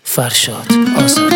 فرشاد آزادی.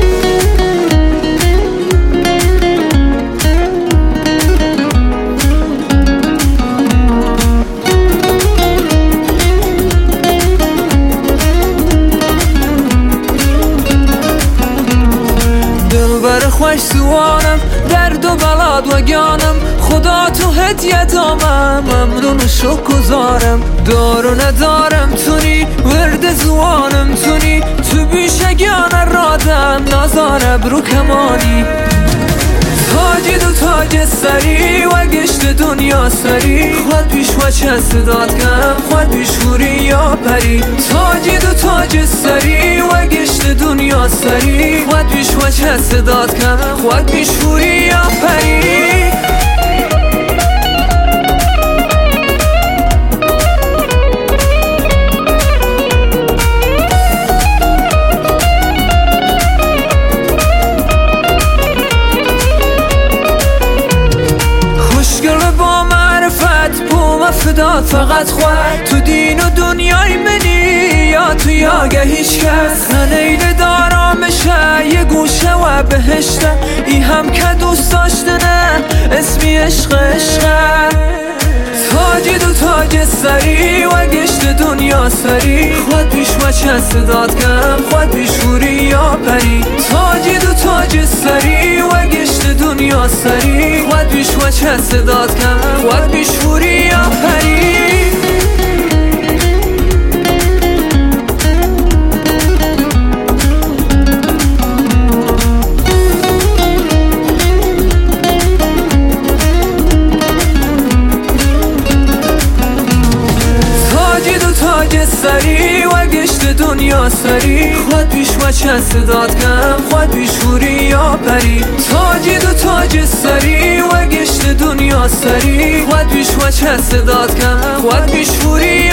دلبر خوش سوانم، درد و بلاد و گانم، خدا تو هدیه دامم، ممنون و شکرگزارم. دار و ندارم تونی، ورد زوانم تونی، تو بیشگان رادم، نازار ابرو کمانی. تاج دو تاج سری و گشت دنیا سری، خود پیش و چه صدات کم، خود پیش خوری یا پری. تاج دو تاج سری و گشت دنیا سری، خود پیش و چه صدات کم، خود پیش خوری یا پری. فدات فقط خود تو دین و دنیای منی، یا تو یاگه هیچ کس نیل دارامشه، یه گوشه و بهشته ای هم که دوست داشته نه، اسمی عشق عشقه. تاج دو تاج سری و گشت دنیا سری، خود پیش و چه صدات کم، خود پیش خوری یا پری. تاج دو تاج سری و گشت دنیا سری، خود پیش و چه صدات کم، خود پیش خوری یا پری. سری و گشت دنیا سری، خود پیش و چه صدات کم، خود پیش خوری یا پری. تاج دو تاج سری و گشت دنیا سری، خود پیش و چه صدات کم، خود پیش خوری